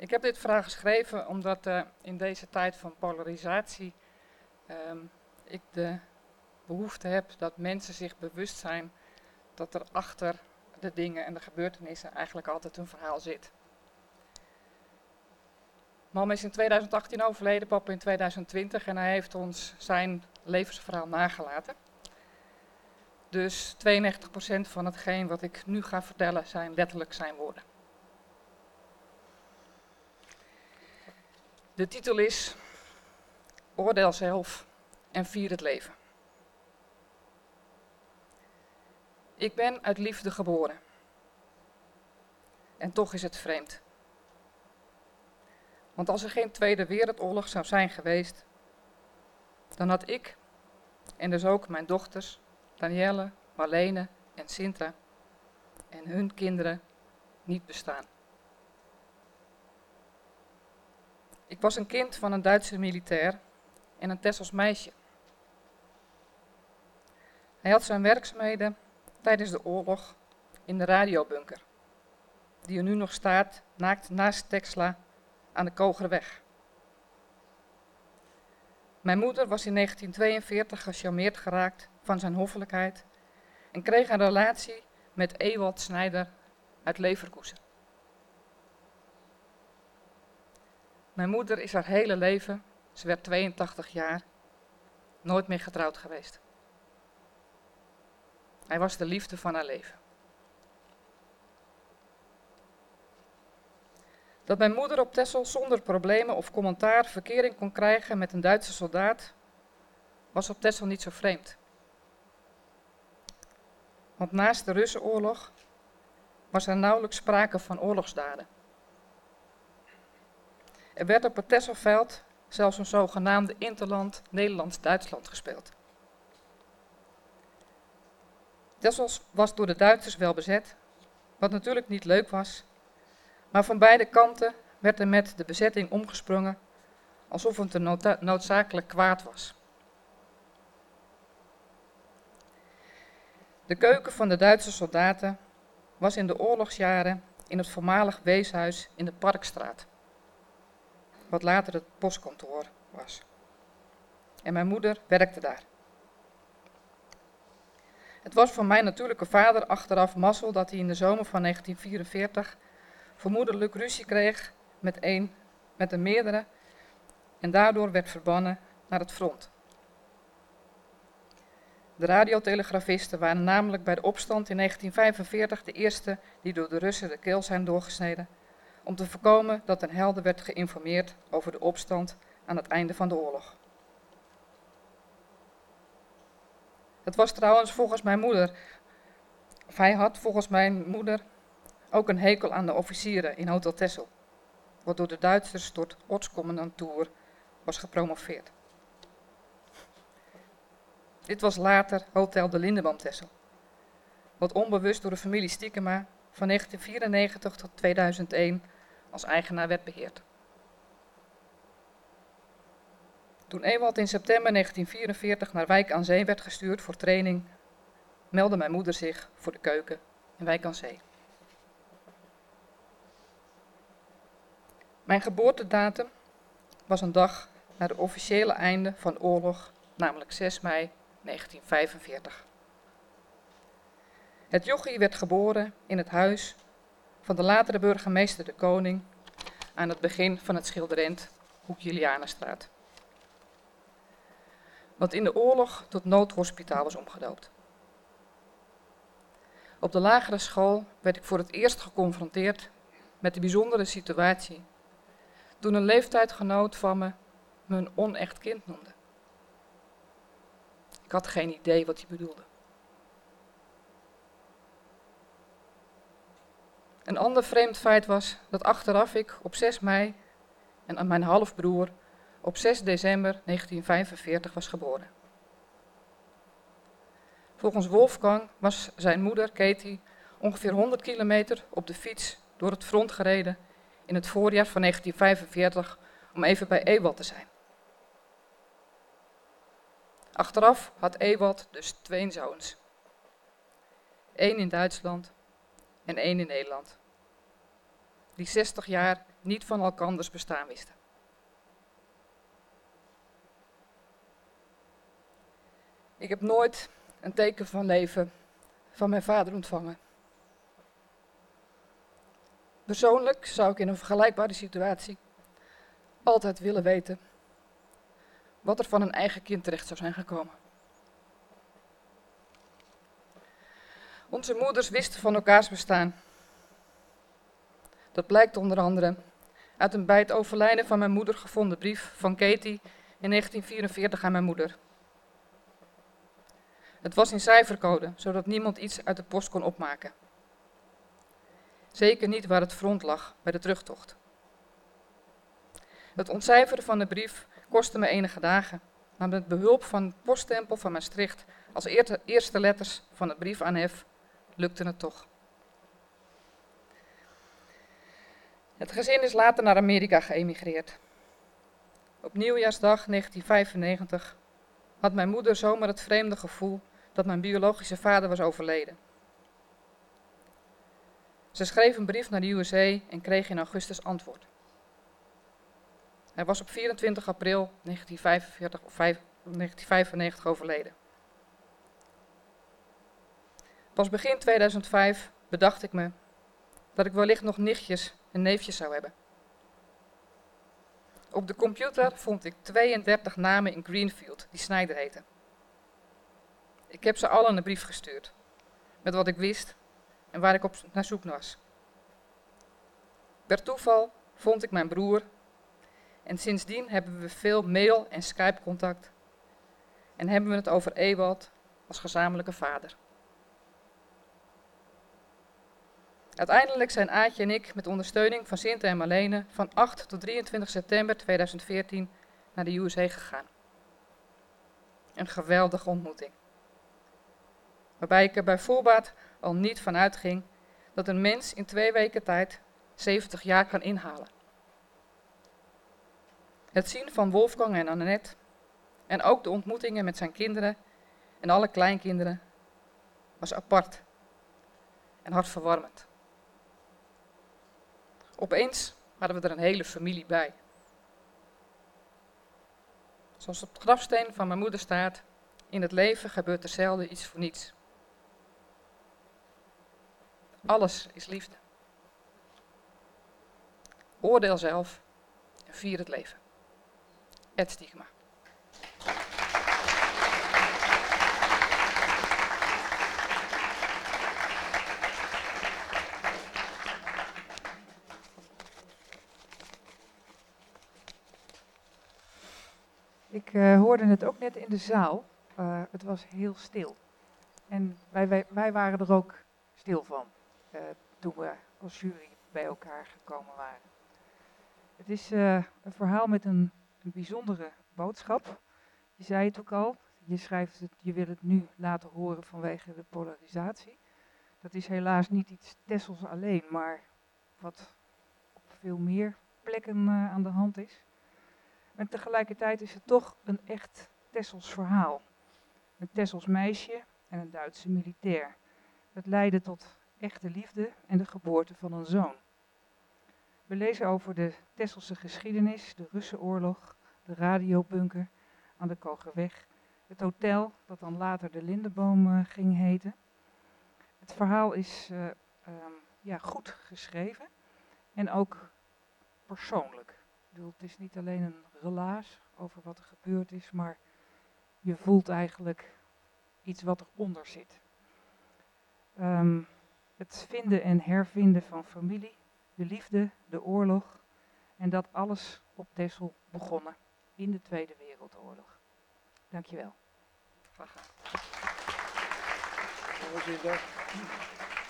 Ik heb dit verhaal geschreven omdat in deze tijd van polarisatie ik de behoefte heb dat mensen zich bewust zijn dat er achter de dingen en de gebeurtenissen eigenlijk altijd een verhaal zit. Mam is in 2018 overleden, papa in 2020 en hij heeft ons zijn levensverhaal nagelaten. Dus 92% van hetgeen wat ik nu ga vertellen zijn letterlijk zijn woorden. De titel is Oordeel zelf en vier het leven. Ik ben uit liefde geboren. En toch is het vreemd. Want als er geen Tweede Wereldoorlog zou zijn geweest, dan had ik, en dus ook mijn dochters, Danielle, Marlene en Sintra, en hun kinderen, niet bestaan. Ik was een kind van een Duitse militair en een Tessels meisje. Hij had zijn werkzaamheden tijdens de oorlog in de radiobunker, die er nu nog staat, naast Texla aan de Kogerweg. Mijn moeder was in 1942 gecharmeerd geraakt van zijn hoffelijkheid en kreeg een relatie met Ewald Snijder uit Leverkusen. Mijn moeder is haar hele leven, ze werd 82 jaar, nooit meer getrouwd geweest. Hij was de liefde van haar leven. Dat mijn moeder op Texel zonder problemen of commentaar verkering kon krijgen met een Duitse soldaat, was op Texel niet zo vreemd. Want naast de Russenoorlog was er nauwelijks sprake van oorlogsdaden. Er werd op het Texelveld zelfs een zogenaamde interland Nederlands-Duitsland gespeeld. Texel was door de Duitsers wel bezet, wat natuurlijk niet leuk was, maar van beide kanten werd er met de bezetting omgesprongen alsof het een noodzakelijk kwaad was. De keuken van de Duitse soldaten was in de oorlogsjaren in het voormalig weeshuis in de Parkstraat, wat later het postkantoor was. En mijn moeder werkte daar. Het was voor mijn natuurlijke vader achteraf mazzel dat hij in de zomer van 1944 vermoedelijk ruzie kreeg met een meerdere en daardoor werd verbannen naar het front. De radiotelegrafisten waren namelijk bij de opstand in 1945 de eerste die door de Russen de keel zijn doorgesneden, om te voorkomen dat een helder werd geïnformeerd over de opstand aan het einde van de oorlog. Het was trouwens volgens mijn moeder, of hij had volgens mijn moeder ook een hekel aan de officieren in Hotel Texel, wat door de Duitsers tot ortscommandantuur was gepromoveerd. Dit was later Hotel de Lindenboom Texel, wat onbewust door de familie Stiekema van 1994 tot 2001 als eigenaar werd beheerd. Toen Ewald in september 1944 naar Wijk aan Zee werd gestuurd voor training, meldde mijn moeder zich voor de keuken in Wijk aan Zee. Mijn geboortedatum was een dag na het officiële einde van de oorlog, namelijk 6 mei 1945. Het jochie werd geboren in het huis van de latere burgemeester De Koning aan het begin van het Schilderend, hoek Julianenstraat, wat in de oorlog tot noodhospitaal was omgedoopt. Op de lagere school werd ik voor het eerst geconfronteerd met de bijzondere situatie toen een leeftijdgenoot van me een onecht kind noemde. Ik had geen idee wat hij bedoelde. Een ander vreemd feit was dat achteraf ik op 6 mei en mijn halfbroer op 6 december 1945 was geboren. Volgens Wolfgang was zijn moeder, Katie, ongeveer 100 kilometer op de fiets door het front gereden in het voorjaar van 1945 om even bij Ewald te zijn. Achteraf had Ewald dus 2 zoons. 1 in Duitsland en 1 in Nederland. die 60 jaar niet van elkanders bestaan wisten. Ik heb nooit een teken van leven van mijn vader ontvangen. Persoonlijk zou ik in een vergelijkbare situatie altijd willen weten wat er van een eigen kind terecht zou zijn gekomen. Onze moeders wisten van elkaars bestaan. Dat blijkt onder andere uit een bij het overlijden van mijn moeder gevonden brief van Katie in 1944 aan mijn moeder. Het was in cijfercode, zodat niemand iets uit de post kon opmaken. Zeker niet waar het front lag bij de terugtocht. Het ontcijferen van de brief kostte me enige dagen, maar met behulp van het poststempel van Maastricht als eerste letters van de brief aan F lukte het toch. Het gezin is later naar Amerika geëmigreerd. Op nieuwjaarsdag 1995 had mijn moeder zomaar het vreemde gevoel dat mijn biologische vader was overleden. Ze schreef een brief naar de USA en kreeg in augustus antwoord. Hij was op 24 april 1995 overleden. Pas begin 2005 bedacht ik me dat ik wellicht nog nichtjes en neefjes zou hebben. Op de computer vond ik 32 namen in Greenfield die Snyder heten. Ik heb ze allen een brief gestuurd, met wat ik wist en waar ik op naar zoek was. Per toeval vond ik mijn broer en sindsdien hebben we veel mail- en Skype-contact en hebben we het over Ewald als gezamenlijke vader. Uiteindelijk zijn Aatje en ik met ondersteuning van Sinte en Marlene van 8 tot 23 september 2014 naar de USA gegaan. Een geweldige ontmoeting. Waarbij ik er bij voorbaat al niet van uitging dat een mens in 2 weken tijd 70 jaar kan inhalen. Het zien van Wolfgang en Annette en ook de ontmoetingen met zijn kinderen en alle kleinkinderen was apart en hartverwarmend. Opeens hadden we er een hele familie bij. Zoals op de grafsteen van mijn moeder staat, in het leven gebeurt er zelden iets voor niets. Alles is liefde. Oordeel zelf en vier het leven. Ed Stiegema. Ik hoorde het ook net in de zaal. Het was heel stil. En wij waren er ook stil van toen we als jury bij elkaar gekomen waren. Het is een verhaal met een bijzondere boodschap. Je zei het ook al, je schrijft het, je wil het nu laten horen vanwege de polarisatie. Dat is helaas niet iets Tessels alleen, maar wat op veel meer plekken aan de hand is. En tegelijkertijd is het toch een echt Tessels verhaal. Een Tessels meisje en een Duitse militair. Het leidde tot echte liefde en de geboorte van een zoon. We lezen over de Tesselse geschiedenis, de Russenoorlog, de radiobunker aan de Kogerweg, het hotel dat dan later de Lindeboom ging heten. Het verhaal is goed geschreven en ook persoonlijk. Ik bedoel, het is niet alleen een relaas over wat er gebeurd is, maar je voelt eigenlijk iets wat eronder zit. Het vinden en hervinden van familie, de liefde, de oorlog en dat alles op Texel begonnen in de Tweede Wereldoorlog. Dankjewel. Graag gedaan. Voorzitter.